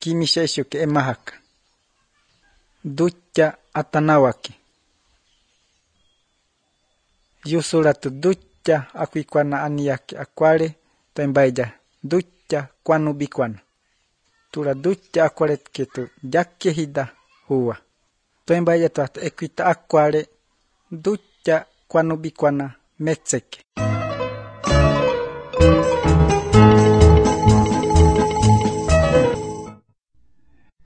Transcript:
kimishaishoke emahaka. Ducha atanawake. Yusuratu ducha akuikwana aniyake akwale toimbaija ducha kwanu bikwana. Tura ducha akwalet ketu yakke hida huwa. Toimbaija tuata ekuita akwale ducha kwanu bikwana metseke.